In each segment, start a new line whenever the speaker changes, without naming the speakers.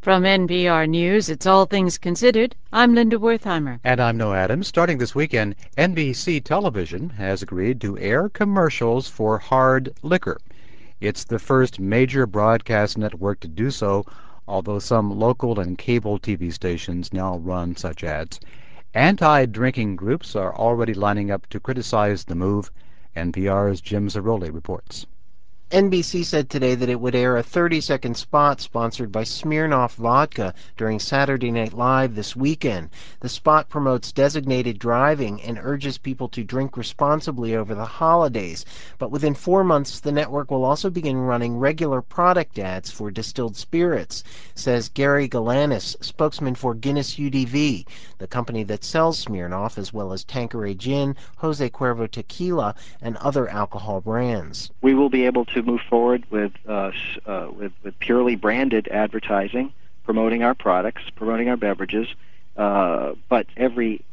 From NPR News, it's All Things Considered. I'm Linda Wertheimer.
And I'm Noah Adams. Starting this weekend, NBC Television has agreed to air commercials for hard liquor. It's the first major broadcast network to do so, although some local and cable TV stations now run such ads. Anti-drinking groups are already lining up to criticize the move. NPR's Jim Zarroli reports.
NBC said today that it would air a 30-second spot sponsored by Smirnoff Vodka during Saturday Night Live this weekend. The spot promotes designated driving and urges people to drink responsibly over the holidays. But within 4 months, the network will also begin running regular product ads for distilled spirits, says Gary Galanis, spokesman for Guinness UDV, the company that sells Smirnoff, as well as Tanqueray Gin, Jose Cuervo Tequila, and other alcohol brands.
We will be able to move forward with purely branded advertising, promoting our products, promoting our beverages. But every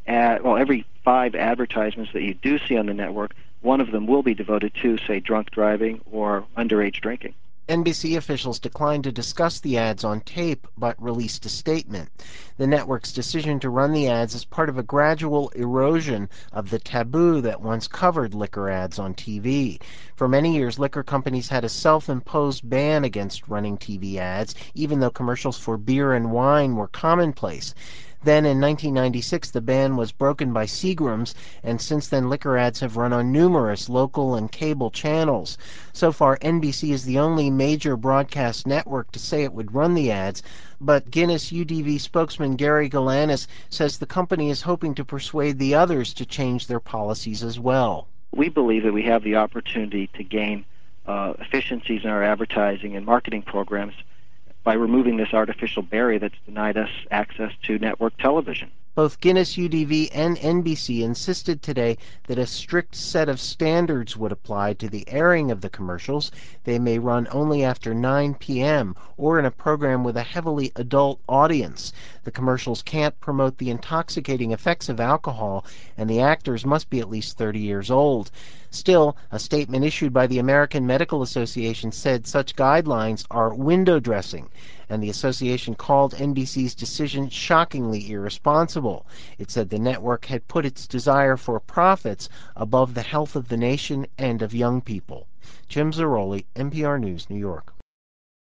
5 advertisements that you do see on the network, one of them will be devoted to, say, drunk driving or underage drinking.
NBC officials declined to discuss the ads on tape, but released a statement. The network's decision to run the ads is part of a gradual erosion of the taboo that once covered liquor ads on TV. For many years, liquor companies had a self-imposed ban against running TV ads, even though commercials for beer and wine were commonplace. Then in 1996, the ban was broken by Seagram's, and since then liquor ads have run on numerous local and cable channels. So far, NBC is the only major broadcast network to say it would run the ads, but Guinness UDV spokesman Gary Galanis says the company is hoping to persuade the others to change their policies as well.
We believe that we have the opportunity to gain efficiencies in our advertising and marketing programs by removing this artificial barrier that's denied us access to network television.
Both Guinness UDV and NBC insisted today that a strict set of standards would apply to the airing of the commercials. They may run only after 9 p.m. or in a program with a heavily adult audience. The commercials can't promote the intoxicating effects of alcohol, and the actors must be at least 30 years old. Still, a statement issued by the American Medical Association said such guidelines are window dressing, and the association called NBC's decision shockingly irresponsible. It said the network had put its desire for profits above the health of the nation and of young people. Jim Zarroli, NPR News, New York.